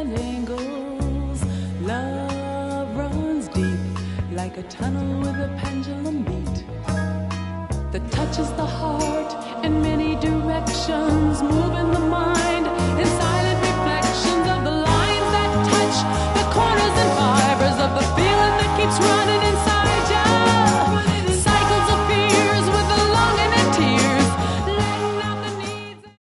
and angles. Love runs deep like a tunnel with a pendulum beat that touches the heart in many directions.